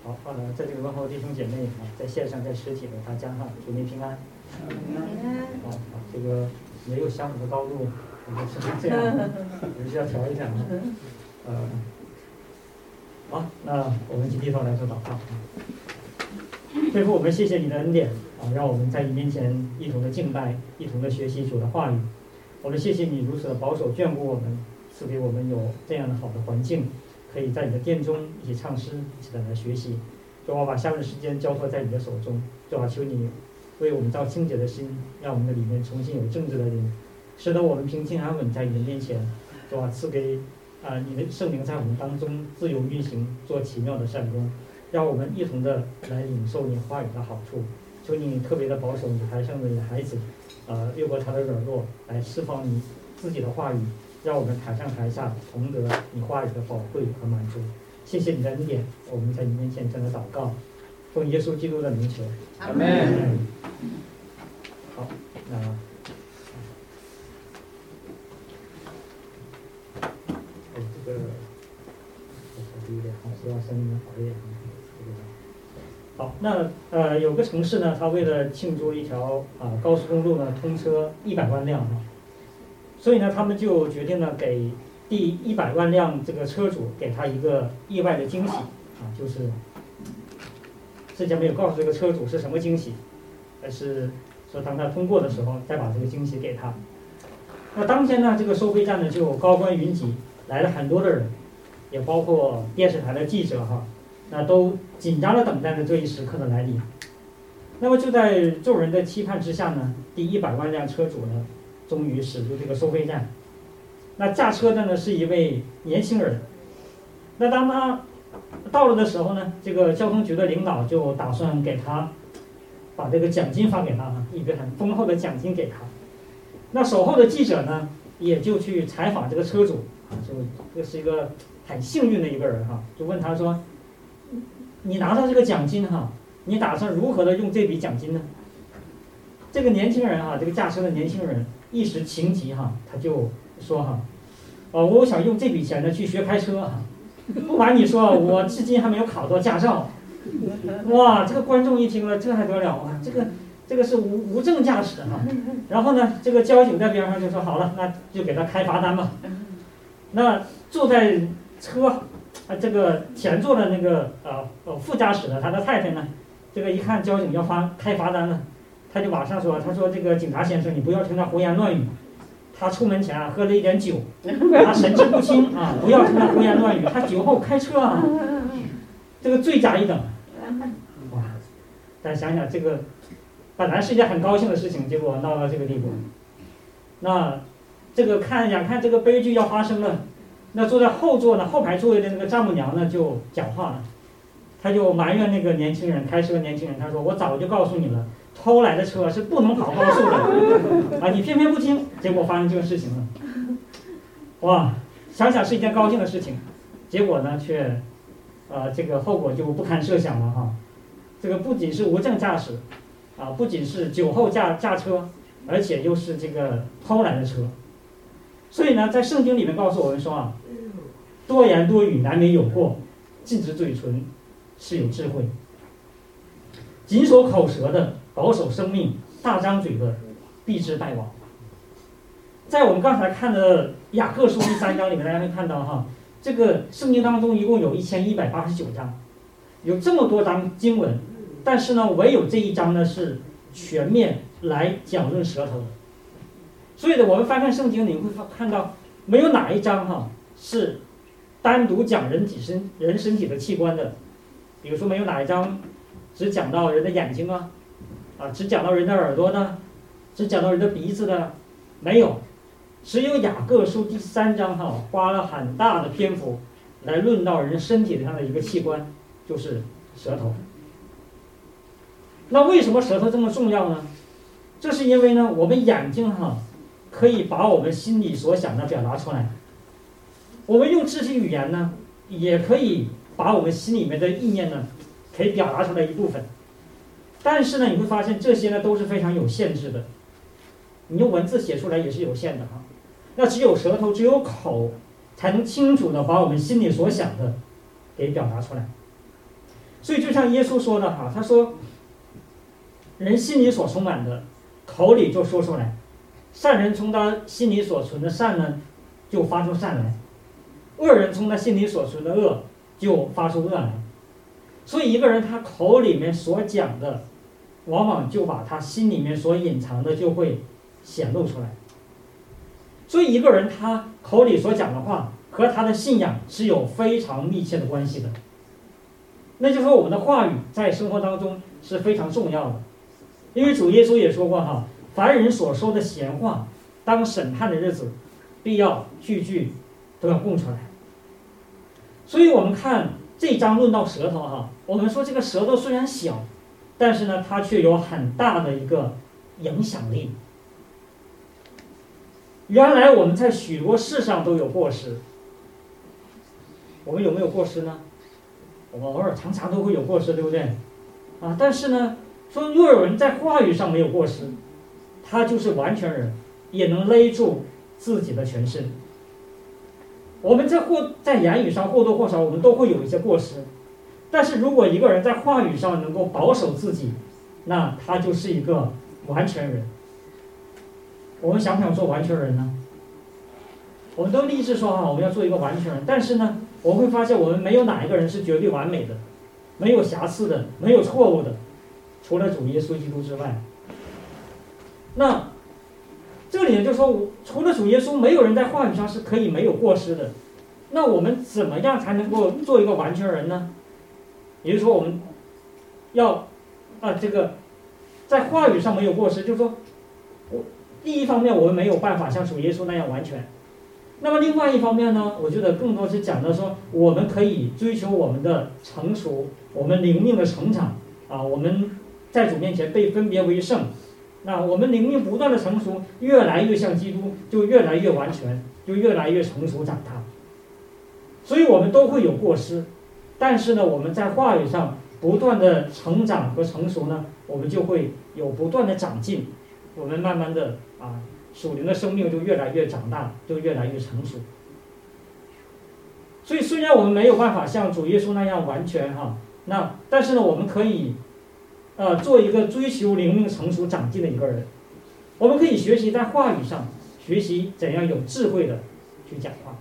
好，在这个问候弟兄姐妹啊，在线上在实体的大家哈，祝您平安。好，这个没有相同的高度，我们是这样，我们需要调一下啊。好，那我们就低头来做祷告。天父，我们谢谢你的恩典啊，让我们在你面前一同的敬拜，一同的学习主的话语。我们谢谢你如此的保守眷顾我们，赐给我们有这样的好的环境，可以在你的殿中一起唱诗，一起来学习。主啊，把下面的时间交托在你的手中。主啊，求你为我们造清洁的心，让我们的里面重新有正直的灵，使得我们平静安稳在你的面前。主啊，赐给你的圣灵在我们当中自由运行，做奇妙的善功，让我们一同的来领受你话语的好处。求你特别的保守你台上的孩子，越过他的软弱，来释放你自己的话语，让我们台上台下同得你话语的宝贵和满足。谢谢你的恩典，我们在你面前真的祷告，奉耶稣基督的名求， 阿门。 好，那这个低一点，好，希望声音好一点。好，那有个城市呢，它为了庆祝一条高速公路呢通车100万辆所以呢，他们就决定了给第100万辆这个车主给他一个意外的惊喜就是之前没有告诉这个车主是什么惊喜，而是说当他通过的时候再把这个惊喜给他。那当天呢，这个收费站呢就高官云集，来了很多的人，也包括电视台的记者那都紧张地等待着这一时刻的来临。那么就在众人的期盼之下呢，第100万辆车主呢终于驶入这个收费站。那驾车的呢是一位年轻人。那当他到了的时候呢，这个交通局的领导就打算给他把这个奖金发给他一个很丰厚的奖金给他。那守候的记者呢也就去采访这个车主这是一个很幸运的一个人就问他说，你拿到这个奖金你打算如何的用这笔奖金呢？这个年轻人这个驾车的年轻人一时情急他就说我想用这笔钱呢去学开车不瞒你说，我至今还没有考到驾照。哇，这个观众一听了，这还得了啊！这个是无证驾驶然后呢，这个交警在边上就说好了，那就给他开罚单吧。那坐在车这个前座的那个副驾驶的他的太太呢，这个一看交警要开罚单了，他就马上说，他说这个警察先生，你不要听他胡言乱语。他出门前喝了一点酒，他神志不清不要听他胡言乱语，他酒后开车这个罪加一等。哇！但想想这个本来是一件很高兴的事情，结果闹到这个地步。那这个眼看这个悲剧要发生了，那坐在后座呢，后排座位的那个丈母娘呢就讲话了，他就埋怨那个年轻人，开车的年轻人，他说我早就告诉你了，偷来的车是不能跑高速的你偏偏不听，结果发生这个事情了。哇，想想是一件高兴的事情，结果呢却这个后果就不堪设想了这个不仅是无证驾驶不仅是酒后驾车，而且又是这个偷来的车。所以呢，在圣经里面告诉我们说多言多语难免有过，禁止嘴唇是有智慧。谨守口舌的保守生命，大张嘴的必致败亡。在我们刚才看的雅各书第3章里面，大家会看到这个圣经当中一共有1189章，有这么多章经文，但是呢，唯有这一章呢是全面来讲论舌头的。所以呢，我们翻看圣经，你会看到没有哪一章是单独讲人身体的器官的。比如说，没有哪一章只讲到人的眼睛只讲到人的耳朵的，只讲到人的鼻子的，没有。只有雅各书第3章花了很大的篇幅来论到人身体上的一个器官，就是舌头。那为什么舌头这么重要呢？这是因为呢，我们眼睛可以把我们心里所想的表达出来，我们用肢体语言呢，也可以把我们心里面的意念呢，可以表达出来一部分。但是呢，你会发现这些呢都是非常有限制的，你用文字写出来也是有限的那只有舌头，只有口，才能清楚的把我们心里所想的给表达出来。 所以就像耶稣说的哈，他说，人心里所充满的，口里就说出来。善人从他心里所存的善呢，就发出善来；恶人从他心里所存的恶，就发出恶来。所以一个人他口里面所讲的，往往就把他心里面所隐藏的就会显露出来。所以一个人他口里所讲的话和他的信仰是有非常密切的关系的。那就是说我们的话语在生活当中是非常重要的，因为主耶稣也说过哈，凡人所说的闲话，当审判的日子，必要句句都要供出来。所以我们看这一章论到舌头哈，我们说这个舌头虽然小，但是呢，它却有很大的一个影响力。原来我们在许多事上都有过失，我们有没有过失呢？我们偶尔常常都会有过失，对不对？但是呢，说若有人在话语上没有过失，他就是完全人，也能勒住自己的全身。我们在言语上或多或少我们都会有一些过失，但是如果一个人在话语上能够保守自己，那他就是一个完全人。我们想不想做完全人呢？我们都立志说我们要做一个完全人，但是呢，我们会发现我们没有哪一个人是绝对完美的，没有瑕疵的，没有错误的，除了主耶稣基督之外。那这里就说，除了主耶稣，没有人在话语上是可以没有过失的。那我们怎么样才能够做一个完全人呢？也就是说，我们要这个在话语上没有过失，就是说，第一方面我们没有办法像主耶稣那样完全。那么另外一方面呢，我觉得更多是讲到说，我们可以追求我们的成熟，我们灵命的成长我们在主面前被分别为圣。那我们灵命不断的成熟，越来越像基督，就越来越完全，就越来越成熟长大。所以我们都会有过失，但是呢，我们在话语上不断的成长和成熟呢，我们就会有不断的长进，我们慢慢的属灵的生命就越来越长大，就越来越成熟。所以虽然我们没有办法像主耶稣那样完全但是呢，我们可以做一个追求灵命成熟长进的一个人。我们可以学习在话语上学习怎样有智慧的去讲话。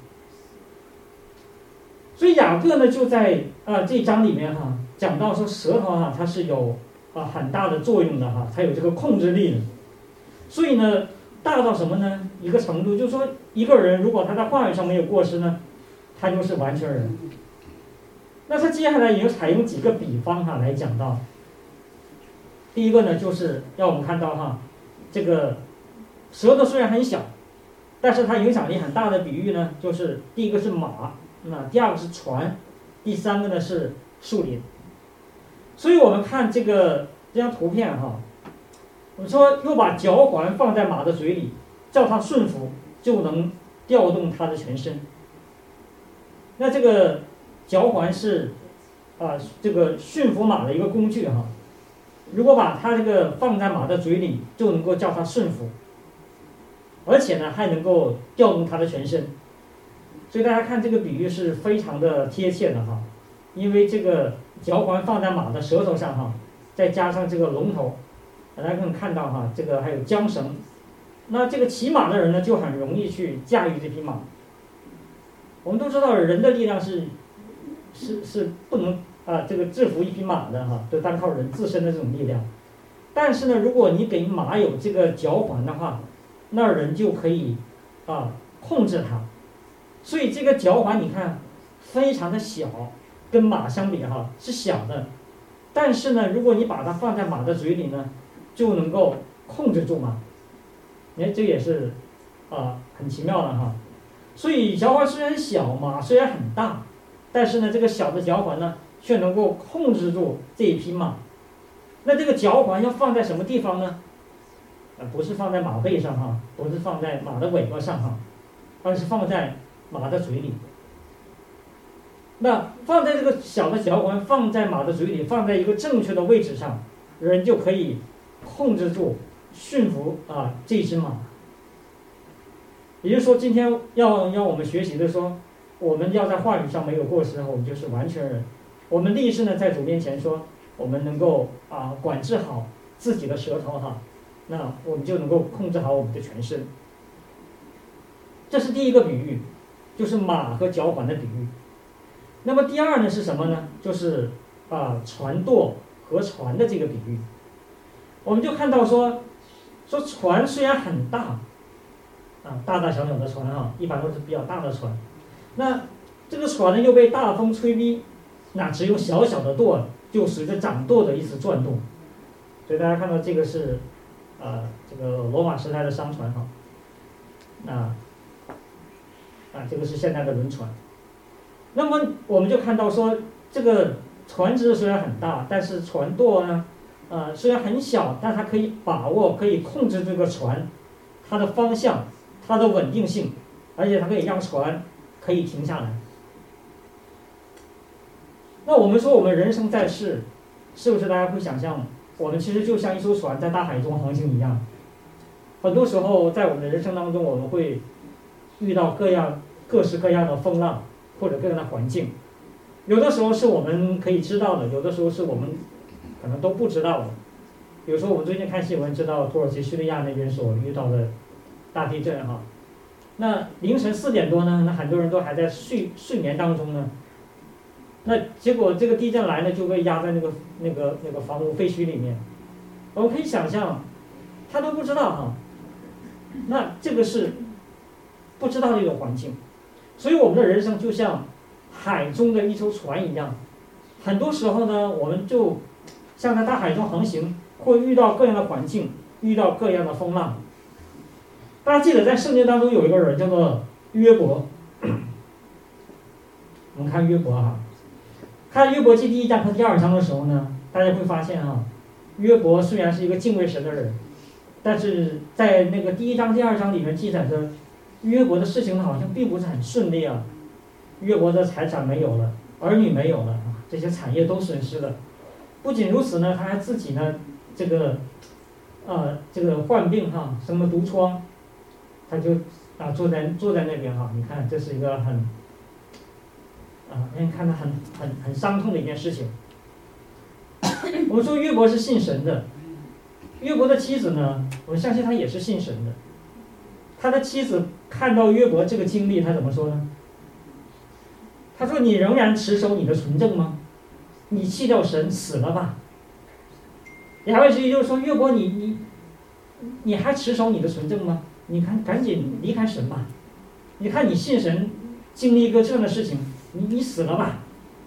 所以雅各呢就在这一章里面讲到说，舌头它是有很大的作用的它有这个控制力的。所以呢，大到什么呢？一个程度，就是说一个人如果他在话语上没有过失呢，他就是完全人。那他接下来也采用几个比方来讲到。第一个呢，就是让我们看到这个舌头虽然很小，但是它影响力很大的比喻呢，就是第一个是马，第二个是船，第三个呢是树林。所以我们看这张图片我们说又把嚼环放在马的嘴里，叫它顺服，就能调动它的全身。那这个嚼环是这个驯服马的一个工具如果把它这个放在马的嘴里，就能够叫它顺服，而且呢还能够调动它的全身。所以大家看这个比喻是非常的贴切的因为这个嚼环放在马的舌头上再加上这个龙头，大家可以看到这个还有缰绳，那这个骑马的人呢就很容易去驾驭这匹马。我们都知道人的力量是不能这个制服一匹马的就单靠人自身的这种力量。但是呢，如果你给马有这个嚼环的话，那人就可以控制它。所以这个嚼环你看非常的小，跟马相比是小的，但是呢，如果你把它放在马的嘴里呢，就能够控制住马。这也是很奇妙的所以嚼环虽然小，马虽然很大，但是呢，这个小的嚼环呢却能够控制住这一匹马。那这个嚼环要放在什么地方呢？不是放在马背上不是放在马的尾巴上而是放在马的嘴里。那放在这个小的嚼环放在马的嘴里，放在一个正确的位置上，人就可以控制住驯服这只马。也就是说，今天要让我们学习的说，我们要在话语上没有过失我们就是完全人。 我们立志呢，在主面前说，我们能够管制好自己的舌头哈，那我们就能够控制好我们的全身。这是第一个比喻，就是马和脚环的比喻。那么第二呢是什么呢？就是船舵和船的这个比喻。我们就看到说船虽然很大，大大小小的船一般都是比较大的船，那这个船呢又被大风吹逼，那只有小小的舵就随着掌舵的一直转动。所以大家看到这个是这个罗马时代的商船这个是现代的轮船。那么我们就看到说，这个船只虽然很大，但是船舵呢虽然很小，但它可以把握，可以控制这个船它的方向，它的稳定性，而且它可以让船可以停下来。那我们说我们人生在世，是不是大家会想象我们其实就像一艘船在大海中航行一样？很多时候在我们的人生当中，我们会遇到各式各样的风浪或者各样的环境，有的时候是我们可以知道的，有的时候是我们可能都不知道的。比如说我们最近看新闻知道土耳其叙利亚那边所遇到的大地震那凌晨4点多呢，那很多人都还在睡眠当中呢，那结果这个地震来了就被压在那个房屋废墟里面。我们可以想象他都不知道那这个是不知道的一种环境。所以我们的人生就像海中的一艘船一样，很多时候呢我们就像在大海中航行，会遇到各样的环境，遇到各样的风浪。大家记得在圣经当中有一个人叫做约伯，我们看约伯看约伯记第1章和第2章的时候呢，大家会发现约伯虽然是一个敬畏神的人，但是在那个第1章第2章里面记载着约伯的事情好像并不是很顺利约伯的财产没有了，儿女没有了这些产业都损失了。不仅如此呢，他还自己呢这个患病生了毒疮，他就坐在那边你看这是一个很让人看得很伤痛的一件事情。我们说约伯是信神的，约伯的妻子呢，我相信他也是信神的。他的妻子看到约伯这个经历，他怎么说呢？他说：“你仍然持守你的纯正吗？你弃掉神死了吧？”言外之意就是说，约伯你还持守你的纯正吗？你看赶紧离开神吧。你看你信神，经历一个这样的事情，你死了吧。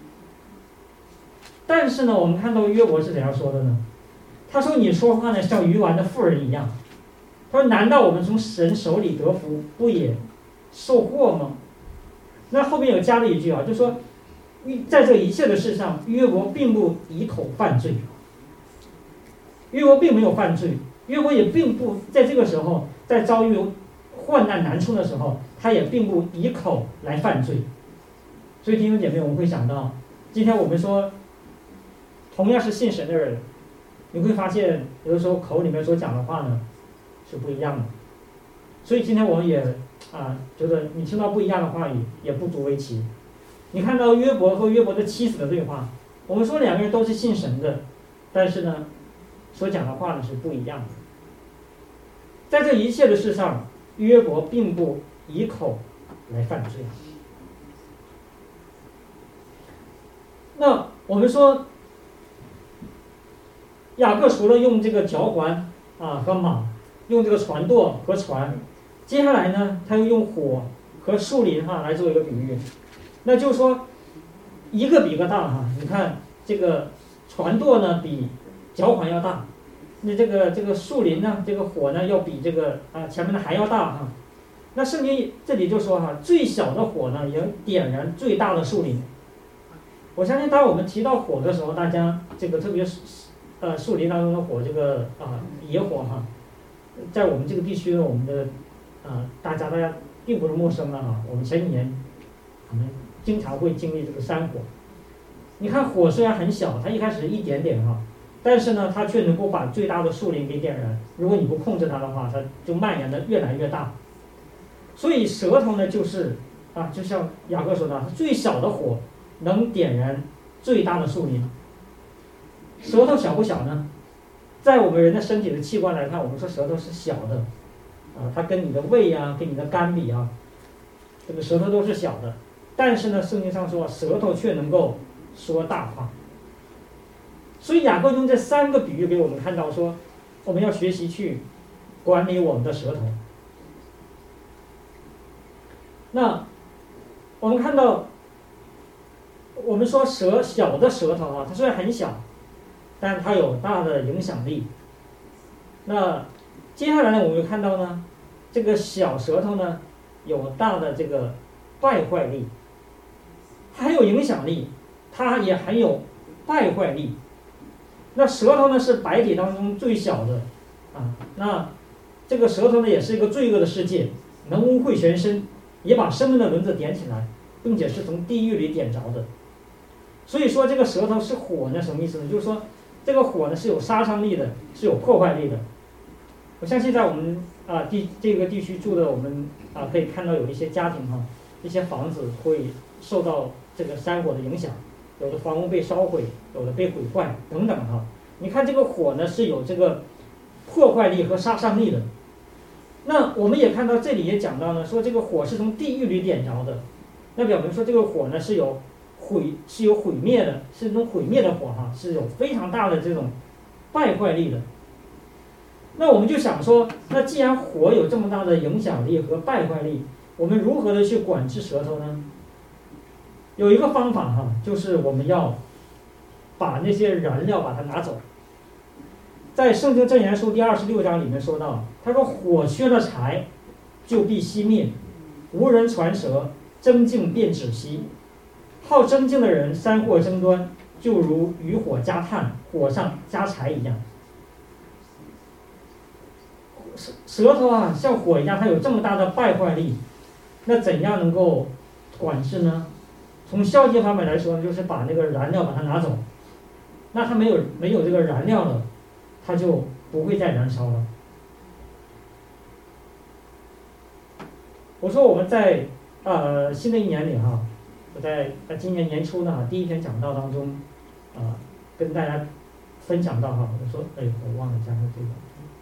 但是呢，我们看到约伯是怎样说的呢？他说：“你说话呢，像愚顽的妇人一样。”他说：“难道我们从神手里得福，不也受祸吗？”那后面有加了一句就说，在这一切的事上，约伯并不以口犯罪。约伯并没有犯罪，约伯也并不在这个时候，在遭遇患难难处的时候，他也并不以口来犯罪。所以弟兄姐妹，我们会想到，今天我们说，同样是信神的人，你会发现有的时候口里面所讲的话呢是不一样的。所以今天我们也觉得你听到不一样的话语也不足为奇。你看到约伯和约伯的妻子的对话，我们说两个人都是信神的，但是呢所讲的话呢是不一样的。在这一切的事上，约伯并不以口来犯罪。那我们说雅各除了用这个脚环和马，用这个船舵和船，接下来呢他又用火和树林来做一个比喻。那就是说一个比一个大你看这个船舵呢比脚环要大，那这个树林呢，这个火呢要比这个前面的还要大那圣经这里就说最小的火呢也点燃最大的树林。我相信当我们提到火的时候，大家这个特别树林当中的火，这个野火在我们这个地区呢，我们的大家并不是陌生的我们前几年可能经常会经历这个山火。你看火虽然很小，它一开始一点点但是呢它却能够把最大的树林给点燃。如果你不控制它的话，它就蔓延的越来越大。所以舌头呢就是就像雅各说的，最小的火能点燃最大的数量。舌头小不小呢？在我们人的身体的器官来看，我们说舌头是小的，它跟你的胃啊、跟你的肝比啊，这个舌头都是小的。但是呢，圣经上说舌头却能够说大话。所以雅各用这3个比喻给我们看到说，我们要学习去管理我们的舌头。那我们看到，我们说小的舌头啊，它虽然很小，但它有大的影响力。那接下来呢，我们看到呢，这个小舌头呢，有大的这个败坏力，它很有影响力，它也很有败坏力。那舌头呢是百体当中最小的那这个舌头呢也是一个罪恶的世界，能污秽全身，也把生命的轮子点起来，并且是从地狱里点着的。所以说这个舌头是火呢，什么意思呢？就是说这个火呢是有杀伤力的，是有破坏力的。我相信在我们这个地区住的我们可以看到有一些家庭一些房子会受到这个山火的影响，有的房屋被烧毁，有的被毁坏等等你看这个火呢是有这个破坏力和杀伤力的。那我们也看到这里也讲到呢，说这个火是从地狱里点着的，那表明说这个火呢是有毁灭的，是那种毁灭的火是有非常大的这种败坏力的。那我们就想说，那既然火有这么大的影响力和败坏力，我们如何的去管制舌头呢？有一个方法就是我们要把那些燃料把它拿走。在圣经箴言书第26章里面说到，他说火缺了柴就必熄灭，无人传舌，争竞便止息。好争竞的人三货争端，就如渔火加炭，火上加柴一样。舌头像火一样，它有这么大的败坏力，那怎样能够管制呢？从消极方面来说，就是把那个燃料把它拿走。那它没有这个燃料了，它就不会再燃烧了。我说我们在新的一年里我在今年年初呢第一篇讲道当中跟大家分享到我说我忘了加上这个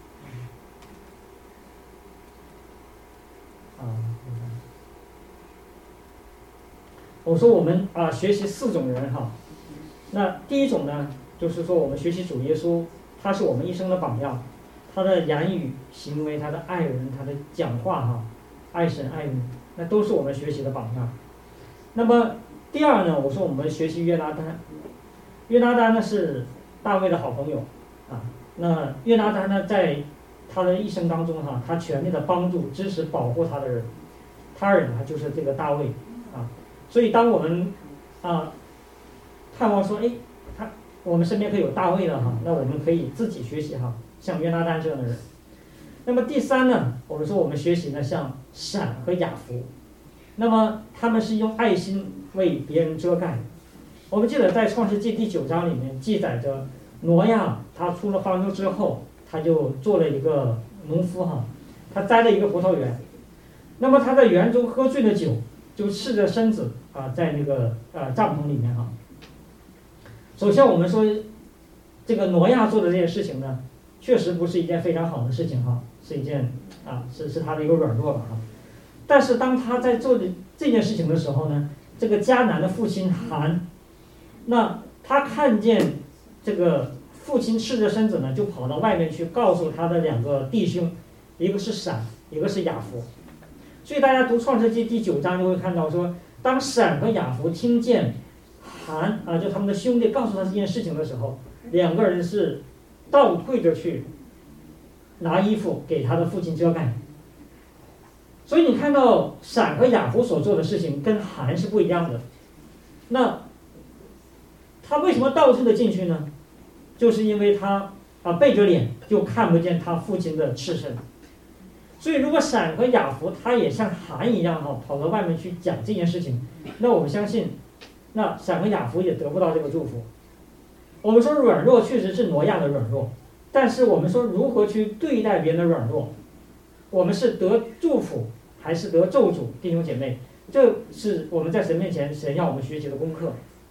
我说我们学习4种人那第一种呢，就是说我们学习主耶稣，他是我们一生的榜样，他的言语行为，他的爱人，他的讲话爱神爱人，那都是我们学习的榜样。那么第二呢，我说我们学习约拿单。约拿单呢是大卫的好朋友那约拿单呢在他的一生当中他全力的帮助支持保护他的人，他人就是这个大卫所以当我们盼望说我们身边可以有大卫的那我们可以自己学习像约拿单这样的人。那么第3呢，我们说我们学习呢像闪和雅弗，那么他们是用爱心为别人遮盖。我们记得在创世纪第9章里面记载着挪亚他出了方舟之后，他就做了一个农夫他栽了一个葡萄园。那么他在园中喝醉了酒，就赤着身子在那个帐篷里面首先我们说这个挪亚做的这件事情呢，确实不是一件非常好的事情是一件是他的一个软弱吧但是当他在做这件事情的时候呢，这个迦南的父亲韩，那他看见这个父亲赤着身子呢，就跑到外面去告诉他的2个弟兄，一个是闪，一个是雅弗。所以大家读创世纪第9章就会看到说，当闪和雅弗听见韩就他们的兄弟告诉他这件事情的时候，2个人是倒退着去拿衣服给他的父亲遮盖。所以你看到闪和雅弗所做的事情跟韩是不一样的。那他为什么倒退的进去呢？就是因为他背着脸就看不见他父亲的赤身。所以如果闪和雅弗他也像韩一样跑到外面去讲这件事情，那我们相信那闪和雅弗也得不到这个祝福。我们说软弱确实是挪亚的软弱，但是我们说如何去对待别人的软弱，我们是得祝福还是得咒诅，弟兄姐妹，这是我们在神面前神要我们学习的功课。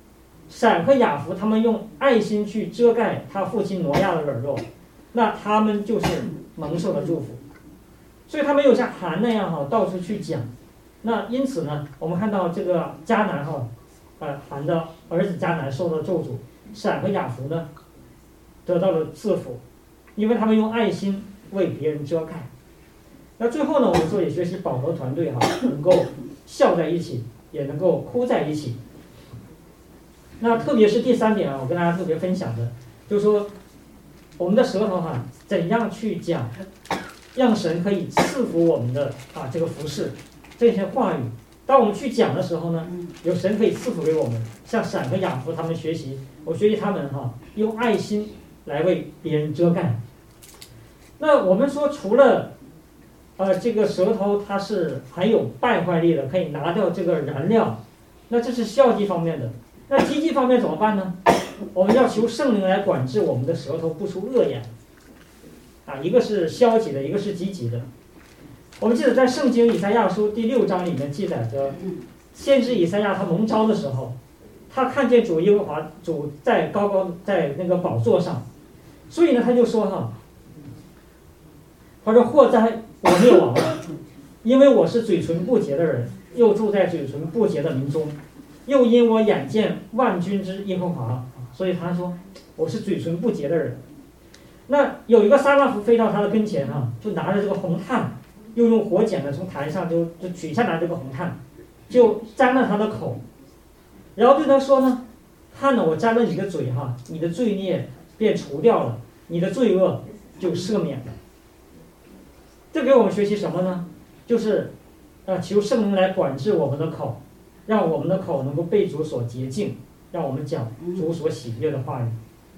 闪和雅弗他们用爱心去遮盖他父亲挪亚的软弱，那他们就是蒙受的祝福。所以他没有像韩那样到处去讲。那因此呢，我们看到这个迦南韩的儿子迦南受到咒诅，闪和雅弗呢得到了赐福，因为他们用爱心为别人遮盖。那最后呢，我们说也学习保罗团队能够笑在一起，也能够哭在一起。那特别是第3点我跟大家特别分享的，就是说我们的舌头怎样去讲，让神可以赐福我们的这个服事这些话语。当我们去讲的时候呢，有神可以赐福给我们，像闪和雅弗他们学习，我学习他们用爱心来为别人遮盖。那我们说除了这个舌头它是很有败坏力的，可以拿掉这个燃料，那这是消极方面的。那积极方面怎么办呢？我们要求圣灵来管制我们的舌头不出恶言一个是消极的，一个是积极的。我们记得在圣经以赛亚书第6章里面记载着，先知以赛亚他蒙召的时候，他看见主耶和华主在高高在那个宝座上，所以呢他就说他说祸哉我灭亡了，因为我是嘴唇不洁的人，又住在嘴唇不洁的民中，又因我眼见万军之耶和华，所以他说我是嘴唇不洁的人。那有一个撒拉弗飞到他的跟前就拿着这个红炭，又用火剪从台上就取下来这个红炭，就沾了他的口，然后对他说呢，看了我沾了你的嘴你的罪孽便除掉了，你的罪恶就赦免了。这给我们学习什么呢？就是求圣灵来管制我们的口，让我们的口能够被主所洁净，让我们讲主所喜悦的话语。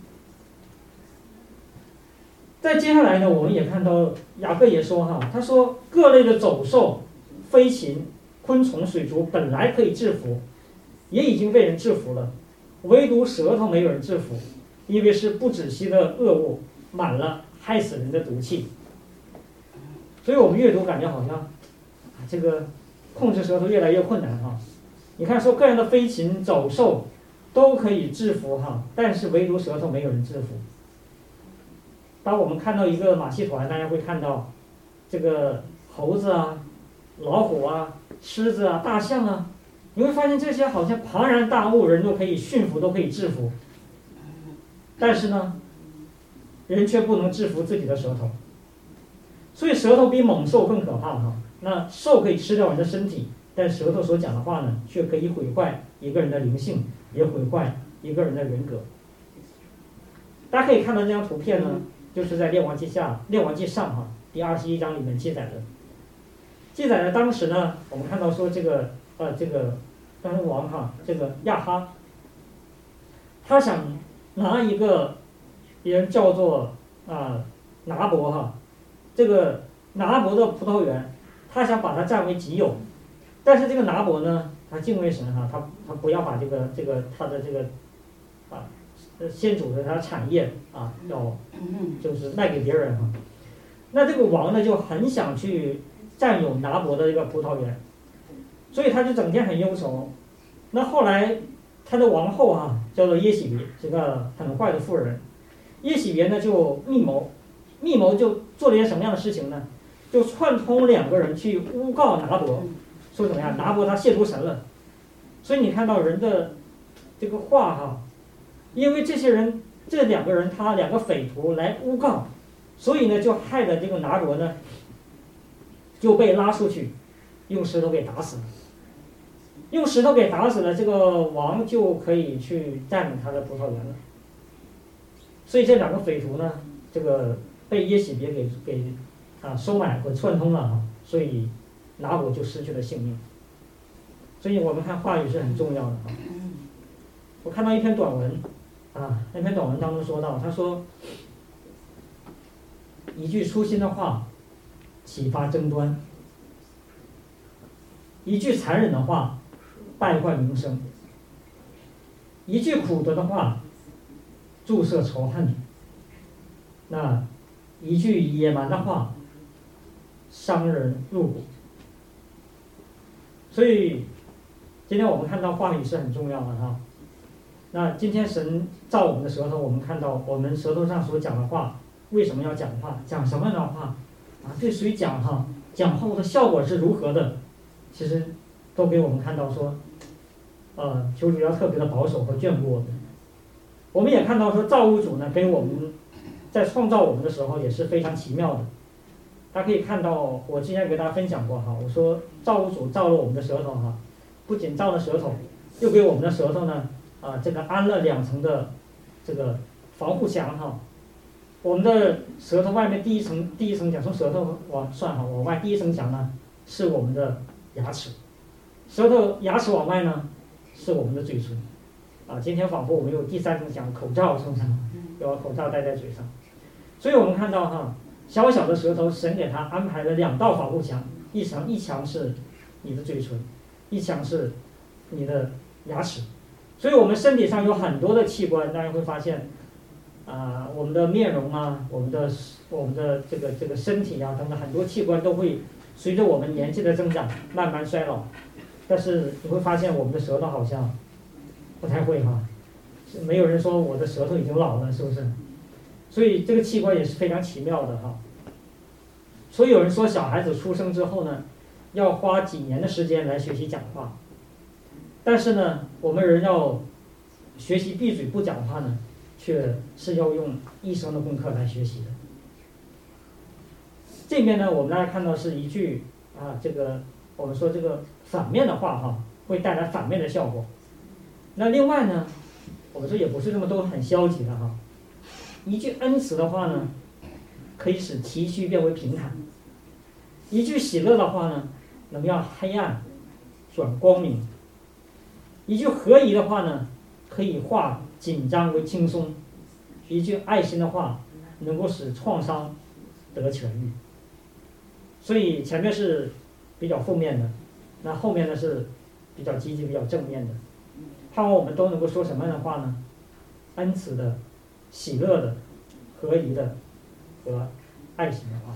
再接下来呢，我们也看到雅各也说他说各类的走兽、飞禽、昆虫、水族本来可以制服，也已经被人制服了，唯独舌头没有人制服，因为是不止息的恶物，满了害死人的毒气。所以我们阅读感觉好像这个控制舌头越来越困难你看说各样的飞禽走兽都可以制服但是唯独舌头没有人制服。当我们看到一个马戏团，大家会看到这个猴子老虎狮子大象你会发现这些好像庞然大物，人都可以驯服，都可以制服，但是呢人却不能制服自己的舌头。所以舌头比猛兽更可怕那兽可以吃掉人的身体，但舌头所讲的话呢，却可以毁坏一个人的灵性，也毁坏一个人的人格。大家可以看到这张图片呢，就是在列王记上第21章里面记载的当时呢，我们看到说这个当时王这个亚哈，他想拿一个别人叫做拿伯这个拿伯的葡萄园，他想把它占为己有，但是这个拿伯呢，他敬畏神他不要把这个他的这个先祖的他的产业要就是卖给别人那这个王呢就很想去占有拿伯的这个葡萄园，所以他就整天很忧愁。那后来他的王后叫做耶喜别，是个很坏的妇人。耶喜别呢就密谋就做了一些什么样的事情呢？就串通2个人去诬告拿伯，说怎么样？拿伯他亵渎神了。所以你看到人的这个话因为这2个人他2个匪徒来诬告，所以呢就害得这个拿伯呢就被拉出去，用石头给打死了。用石头给打死了，这个王就可以去占领他的葡萄园了。所以这2个匪徒呢，这个被耶喜别给收买和串通了所以拿伯就失去了性命。所以我们看话语是很重要的我看到一篇短文那篇短文当中说到，他说一句粗心的话启发争端，一句残忍的话败坏名声，一句苦毒的话注射仇恨，那一句野蛮的话伤人入骨。所以今天我们看到话语是很重要的那今天神造我们的舌头，我们看到我们舌头上所讲的话，为什么要讲话？讲什么样的话？对谁讲哈？讲话的效果是如何的？其实都给我们看到说，求主要特别的保守和眷顾我们。我们也看到说，造物主呢跟我们在创造我们的时候也是非常奇妙的。大家可以看到，我之前给大家分享过哈，我说造物主造了我们的舌头哈，不仅造了舌头，又给我们的舌头呢这个安了2层的这个防护墙哈。我们的舌头外面第一层墙，从舌头往外第一层墙呢是我们的牙齿，牙齿往外呢是我们的嘴唇。今天仿佛我们有第3层墙，口罩是不是？有口罩戴在嘴上。所以我们看到哈，小小的舌头，神给它安排了2道防护墙，一墙是你的嘴唇，一墙是你的牙齿。所以我们身体上有很多的器官，大家会发现我们的面容我们的这个身体等等很多器官都会随着我们年纪的增长慢慢衰老，但是你会发现我们的舌头好像不太会哈，没有人说我的舌头已经老了，是不是？所以这个器官也是非常奇妙的哈。所以有人说小孩子出生之后呢，要花几年的时间来学习讲话，但是呢，我们人要学习闭嘴不讲话呢，却是要用一生的功课来学习的。这边呢，我们大家看到是一句这个我们说这个反面的话哈，会带来反面的效果。那另外呢，我们说也不是这么都很消极的哈。一句恩慈的话呢，可以使崎岖变为平坦；一句喜乐的话呢，能让黑暗转光明；一句合宜的话呢，可以化紧张为轻松；一句爱心的话，能够使创伤得痊愈。所以前面是比较负面的，那后面呢是比较积极、比较正面的。盼望我们都能够说什么样的话呢？恩慈的、喜乐的、合宜的和爱心的话。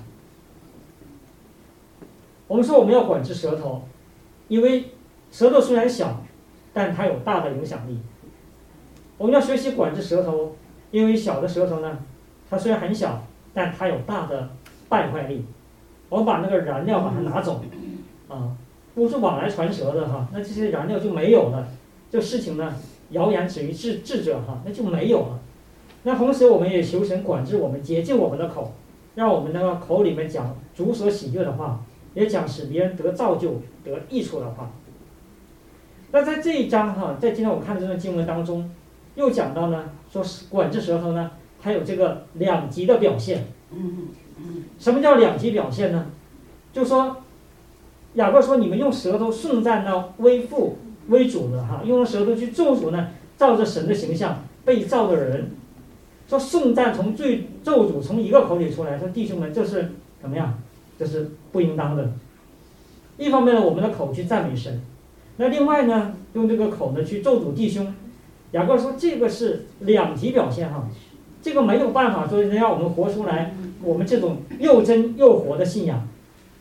我们说我们要管制舌头，因为舌头虽然小，但它有大的影响力。我们要学习管制舌头，因为小的舌头呢，它虽然很小，但它有大的败坏力。我们把那个燃料把它拿走，不是往来传舌的哈，那这些燃料就没有了。这事情呢，谣言止于智者哈，那就没有了。那同时我们也求神管制我们，洁净我们的口，让我们那个口里面讲主所喜悦的话，也讲使别人得造就、得益处的话。那在这一章哈，在今天我们看的这段经文当中，又讲到呢，说管制舌头呢，还有这个2级的表现。什么叫2级表现呢？就说雅各说，你们用舌头颂赞那为父为主的哈，用舌头去咒诅呢，照着神的形象被造的人。说颂赞从咒诅从一个口里出来，说弟兄们，这是怎么样？这是不应当的。一方面呢，我们的口去赞美神，那另外呢，用这个口呢去咒诅弟兄。雅各说这个是2级表现哈，这个没有办法说让我们活出来我们这种又真又活的信仰。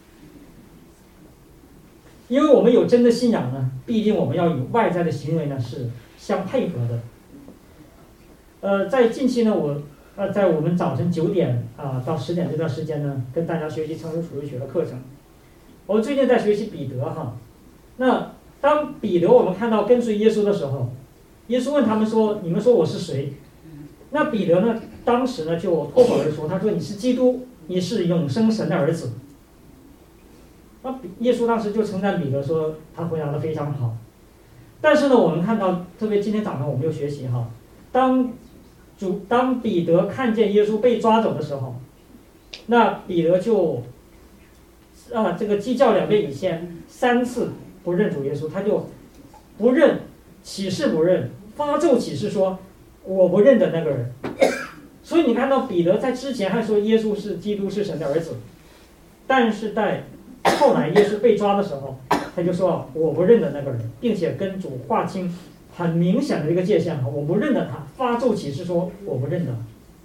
因为我们有真的信仰呢，必定我们要与外在的行为呢是相配合的。在近期呢，我在我们早晨9点到10点这段时间呢，跟大家学习成熟主义学的课程。我最近在学习彼得哈。那当彼得我们看到跟随耶稣的时候，耶稣问他们说：“你们说我是谁？”那彼得呢，当时呢就脱口而出，他说：“你是基督，你是永生神的儿子。”那耶稣当时就称赞彼得说，他回答的非常好。但是呢，我们看到，特别今天早上我们又学习哈，当彼得看见耶稣被抓走的时候，那彼得就这个鸡叫2遍以前3次不认主耶稣，他就不认，起誓不认，发咒起誓说我不认得那个人。所以你看到彼得在之前还说耶稣是基督，是神的儿子，但是在后来耶稣被抓的时候，他就说我不认得那个人，并且跟主划清很明显的一个界限，我不认得他，发咒起誓说我不认得。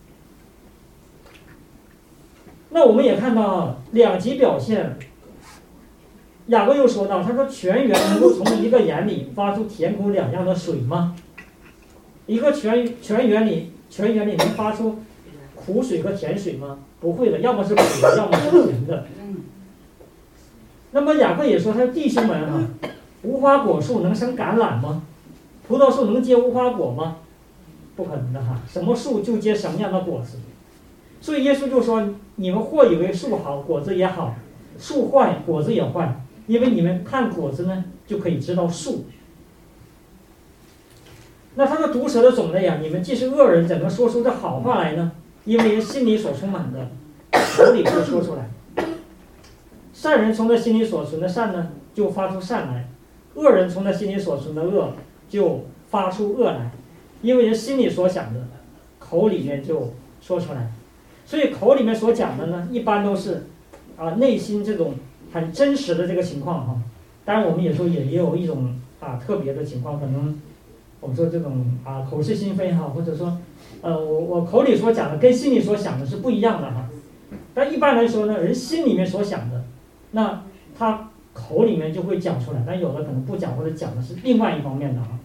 那我们也看到2级表现，雅各又说到，他说泉源能够从一个眼里发出甜苦2样的水吗？ 一个泉源里能发出苦水和甜水吗？不会的，要么是苦的，要么是甜的。那么雅各也说，他说弟兄们啊，无花果树能生橄榄吗？葡萄树能结无花果吗？不可能的哈，什么树就结什么样的果子。所以耶稣就说，你们或以为树好，果子也好；树坏，果子也坏。因为你们看果子呢，就可以知道树。那他的毒蛇的种类啊，你们既是恶人，怎么说出这好话来呢？因为心里所充满的，口里会说出来。善人从他心里所存的善呢，就发出善来；恶人从他心里所存的恶，就发出恶来。因为人心里所想的，口里面就说出来。所以口里面所讲的呢，一般都是内心这种很真实的这个情况哈。当然我们也说也有一种特别的情况，可能我们说这种口是心非哈，或者说我口里所讲的跟心里所想的是不一样的哈。但一般来说呢，人心里面所想的，那他口里面就会讲出来，但有的可能不讲，或者讲的是另外一方面的哈。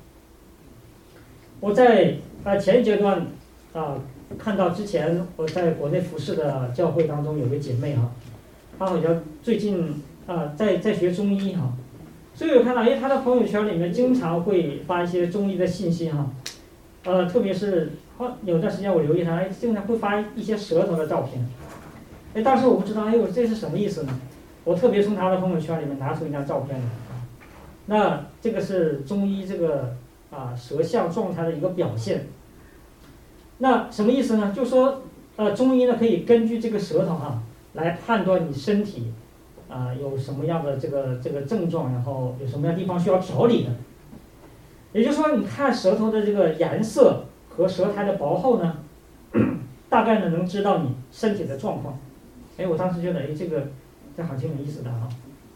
我在前一阶段看到之前我在国内服侍的教会当中有个姐妹哈，她好像最近在学中医哈，所以我看到她的朋友圈里面经常会发一些中医的信息哈，特别是有段时间我留意她，经常会发一些舌头的照片，当时我不知道这是什么意思呢？我特别从她的朋友圈里面拿出一张照片来那这个是中医这个舌象状态的一个表现。那什么意思呢？就说中医呢可以根据这个舌头来判断你身体有什么样的这个症状，然后有什么样的地方需要调理的。也就是说，你看舌头的这个颜色和舌苔的薄厚呢，大概呢能知道你身体的状况。我当时觉得这好挺有意思的哈。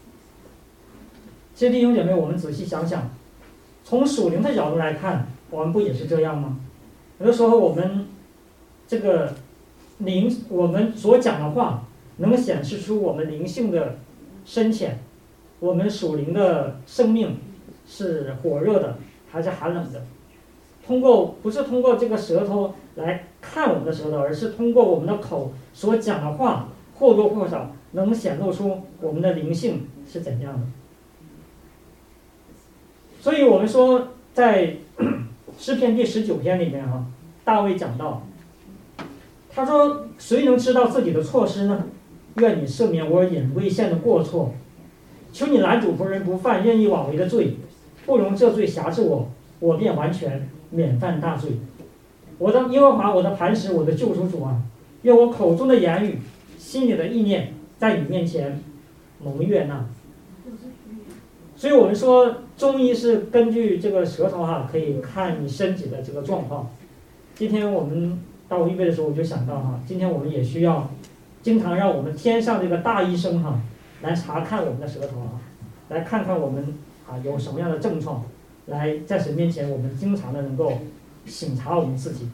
其实弟兄姐妹，我们仔细想想，从属灵的角度来看，我们不也是这样吗？有的时候我们这个我们所讲的话，能显示出我们灵性的深浅，我们属灵的生命是火热的还是寒冷的。不是通过这个舌头来看我们的舌头，而是通过我们的口所讲的话，或多或少能显露出我们的灵性是怎样的。所以我们说在诗篇第19篇里面大卫讲到，他说谁能知道自己的错失呢？愿你赦免我隐未现的过错，求你拦阻仆人不犯任意妄为的罪，不容这罪辖制我，我便完全免犯大罪。我的耶和华，我的磐石，我的救赎主啊，愿我口中的言语，心里的意念，在你面前蒙悦纳。所以我们说中医是根据这个舌头可以看你身体的这个状况。今天我们到预备的时候，我就想到今天我们也需要经常让我们添上这个大医生来查看我们的舌头来看看我们有什么样的症状，来在神面前我们经常的能够省察我们自己。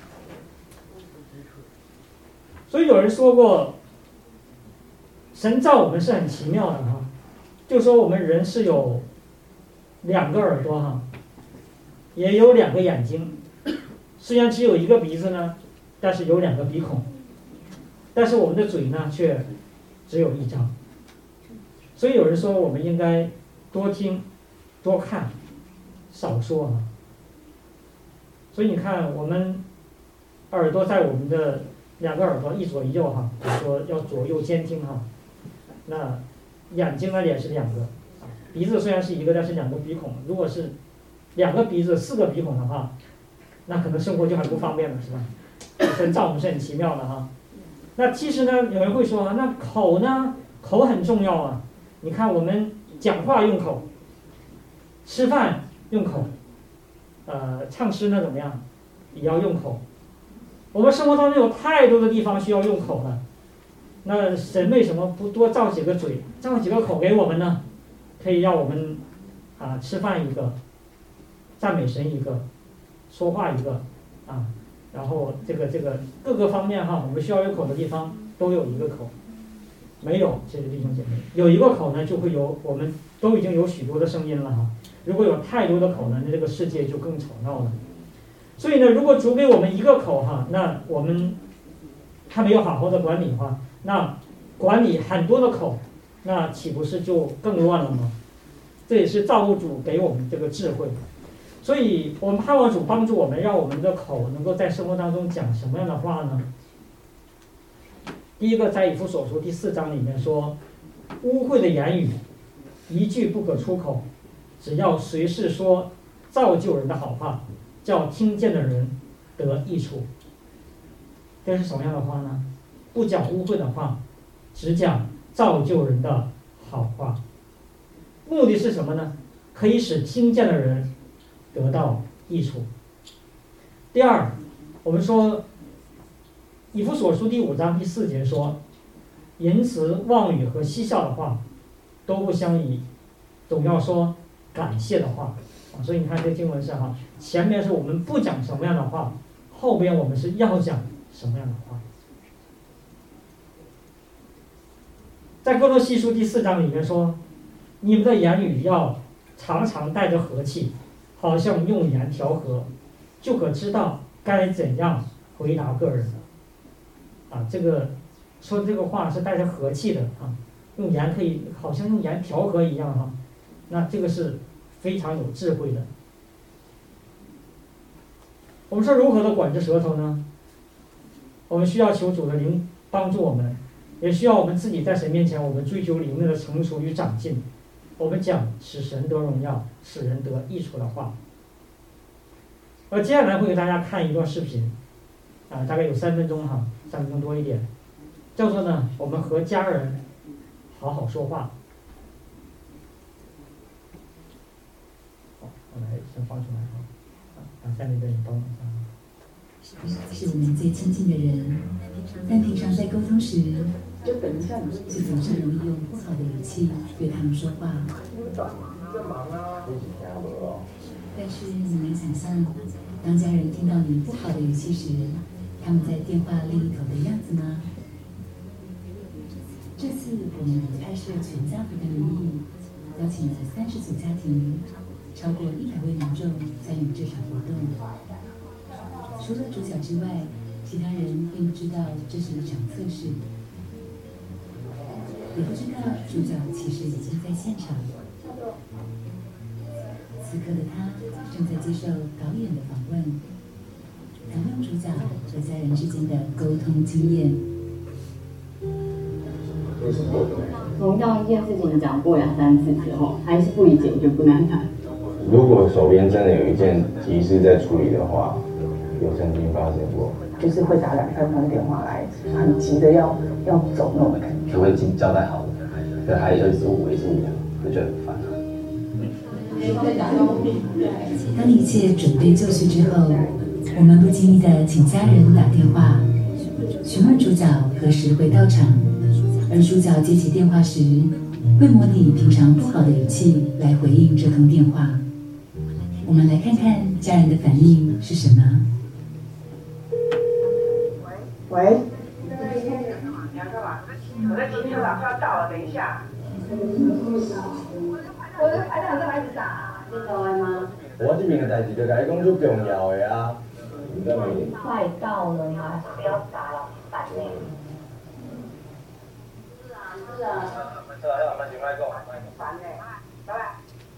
所以有人说过，神造我们是很奇妙的就说我们人是有2个耳朵也有2个眼睛，虽然只有1个鼻子呢，但是有2个鼻孔，但是我们的嘴呢却只有1张。所以有人说我们应该多听多看少说所以你看我们耳朵在我们的2个耳朵一左一右比如说要左右兼听那眼睛呢也是2个，鼻子虽然是1个，但是2个鼻孔。如果是2个鼻子4个鼻孔的话，那可能生活就很不方便了，是吧？神造我们是很奇妙的那其实呢，有人会说那口呢？口很重要你看我们讲话用口，吃饭用口，唱诗呢怎么样，也要用口。我们生活当中有太多的地方需要用口了。那神为什么不多造几个嘴，造几个口给我们呢？可以让我们吃饭1个，赞美神1个，说话1个然后这个各个方面我们需要有口的地方都有1个口。没有，这是弟兄姐妹，有1个口呢，就会有我们都已经有许多的声音了如果有太多的口呢，那这个世界就更吵闹了。 所以呢，如果主给我们一个口哈，那我们还没有好好的管理的话，那管理很多的口，那岂不是就更乱了吗？这也是造物主给我们这个智慧。所以我们盼望主帮助我们，让我们的口能够在生活当中讲什么样的话呢？第一个，在以弗所书第4章里面说，污秽的言语一句不可出口，只要随时说造就人的好话，叫听见的人得益处。这是什么样的话呢？不讲污秽的话，只讲造就人的好话。目的是什么呢？可以使听见的人得到益处。第二，我们说以弗所书第5章第4节说，言辞妄语和嬉笑的话都不相宜，总要说感谢的话。所以你看这经文是哈，前面是我们不讲什么样的话，后边我们是要讲什么样的话。在哥罗西书第4章里面说，你们的言语要常常带着和气，好像用盐调和，就可知道该怎样回答个人。这个说这个话是带着和气的啊，用盐可以好像用盐调和一样哈，那这个是非常有智慧的。我们说如何的管着舌头呢？我们需要求主的灵帮助我们，也需要我们自己在神面前，我们追求灵命的成熟与长进。我们讲使神得荣耀、使人得益处的话。接下来会给大家看一段视频，大概有3分钟哈，3分钟多一点，叫做呢，我们和家人好好说话。好，我来先放出来哈，下面的你帮我一下。 是我们最亲近的人，但平常在沟通时，就总是容易用不好的语气对他们说话。但是你能想象，当家人听到你不好的语气时，他们在电话另一头的样子吗？这次我们以拍摄全家福的名义，邀请了30组家庭，超过100位民众参与这场活动。除了主角之外，其他人并不知道这是一场测试，也不知道主角其实已经在现场。此刻的他正在接受导演的访问，访问主角和家人之间的沟通经验。 同样一件事情讲过2-3次之后，还是不理解，我就不难谈。 如果手边真的有一件急事在处理的话，有曾经发生过， 就是会打2-3通电话来，很急的要走那种感觉。 就会已经交代好了，可还25、25样，就觉得很烦。 当一切准备就绪之后，我们不经意地请家人打电话，询问主角何时会到场。而主角接起电话时，会模拟平常不好的语气来回应这通电话。我们来看看家人的反应是什么。 喂。 我在骑车了，快要到了，等一下。我这排队在开始打，你知道吗？ 我这边的代志就甲你讲最重要的啊。 快到了吗？不要打了，烦呢。是啊。 是啊，要慢点快讲。 烦呢，拜拜。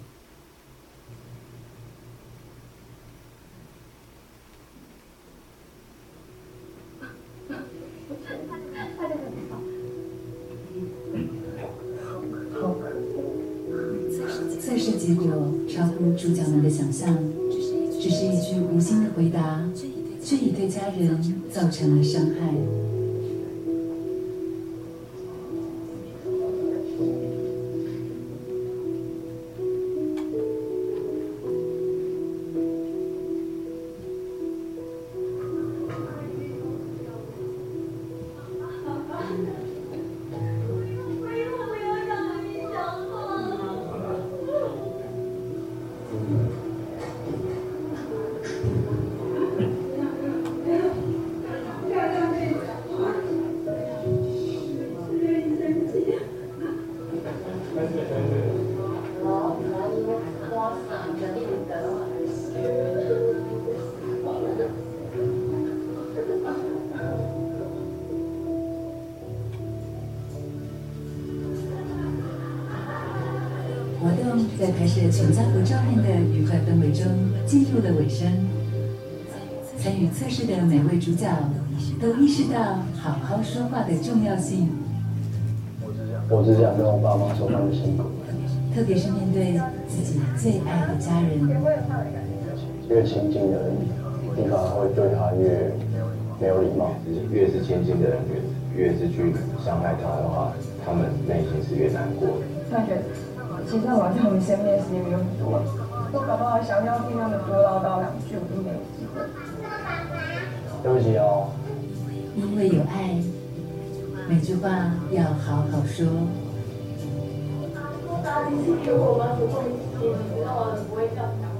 测试结果超乎主角们的想象，只是一句无心的回答，却已对家人造成了伤害。 在拍摄全家福照片的愉快氛围中进入了尾声。参与测试的每位主角都意识到好好说话的重要性。 我只想跟我爸妈说他们辛苦， 特别是面对自己最爱的家人。 越亲近的人，你反而会对他越没有礼貌。 越是亲近的人，越是去伤害他的话，他们内心是越难过的。 突然觉得，其实我在我们身边的时间没有很多，都搞不好想要听他们多唠叨两句，我都没有机会。 对不起哦。 因为有爱，每句话要好好说。 打电信给我吗？我帮你接，你知道我不会这样讲。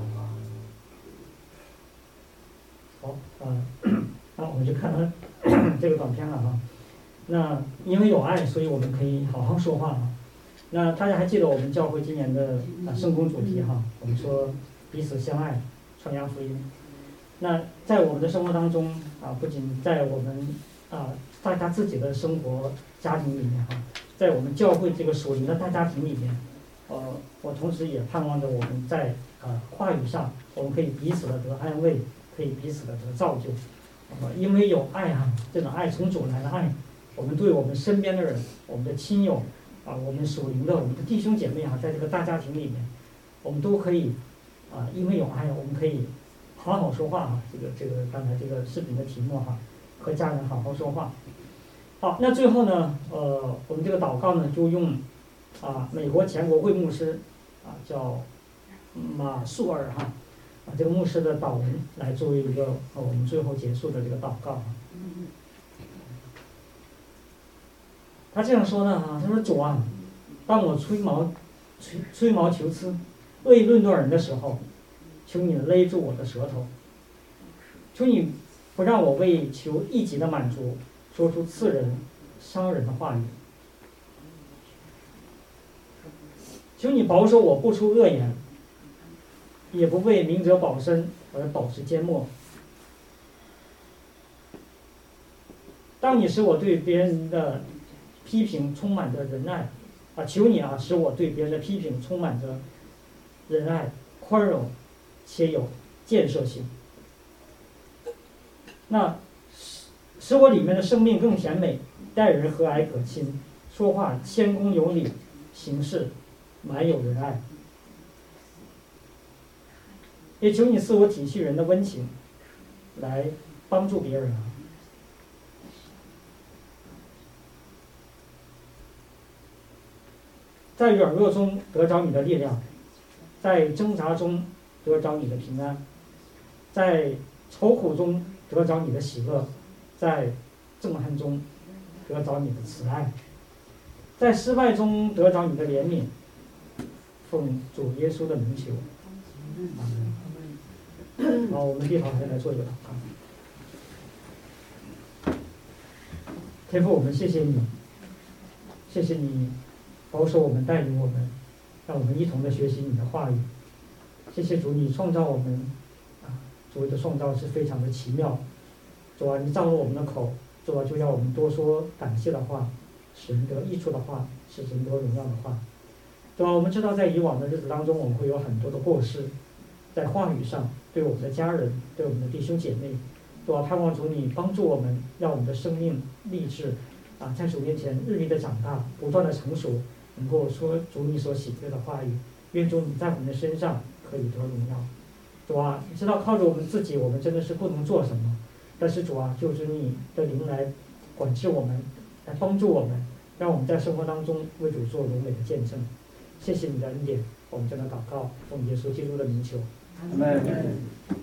好，那我们就看到这个短片了哈。那因为有爱，所以我们可以好好说话哈。那大家还记得我们教会今年的圣工主题哈？我们说彼此相爱，传扬福音。那在我们的生活当中不仅在我们大家自己的生活家庭里面哈，在我们教会这个属灵的大家庭里面，我同时也盼望着我们在话语上，我们可以彼此的得安慰，可以彼此的得造就。因为有爱这种爱从主来的爱，我们对我们身边的人，我们的亲友我们属灵的我们的弟兄姐妹在这个大家庭里面，我们都可以因为有爱，我们可以好好说话这个刚才这个视频的题目和家人好好说话。好，那最后呢，我们这个祷告呢，就用美国前国会牧师叫马素尔这个牧师的祷文来作为一个我们最后结束的这个祷告他这样说呢他说主啊，当我吹毛求疵、恶意论断人的时候，求你勒住我的舌头，求你不让我为求一己的满足说出刺人、伤人的话语，求你保守我不出恶言，也不为明哲保身而保持缄默。当你使我对别人的批评充满着仁爱求你使我对别人的批评充满着仁爱、宽容且有建设性。那使我里面的生命更甜美，待人和蔼可亲，说话谦恭有礼，行事满有仁爱。也求你赐我体恤人的温情，来帮助别人在软弱中得着你的力量，在挣扎中得着你的平安，在愁苦中得着你的喜乐，在憎恨中得着你的慈爱，在失败中得着你的怜悯。奉主耶稣的名求，阿门。好，我们低头来做一个祷告。天父，我们谢谢你，谢谢你保守我们，带领我们，让我们一同的学习你的话语。谢谢主，你创造我们主的创造是非常的奇妙。主啊，你造了我们的口，主啊，就要我们多说感谢的话，使人得益处的话，使人得荣耀的话。主啊，我们知道在以往的日子当中，我们会有很多的过失，在话语上对我们的家人，对我们的弟兄姐妹。主啊，盼望主你帮助我们，让我们的生命励志在主面前日益的长大，不断的成熟，能够说主你所喜悦的话语。愿主你在我们的身上可以得荣耀。主啊，你知道靠着我们自己，我们真的是不能做什么，但是主啊，就是你的灵来管制我们，来帮助我们，让我们在生活当中为主做荣美的见证。谢谢你的恩典，我们真的祷告，奉耶稣基督的名求，阿们。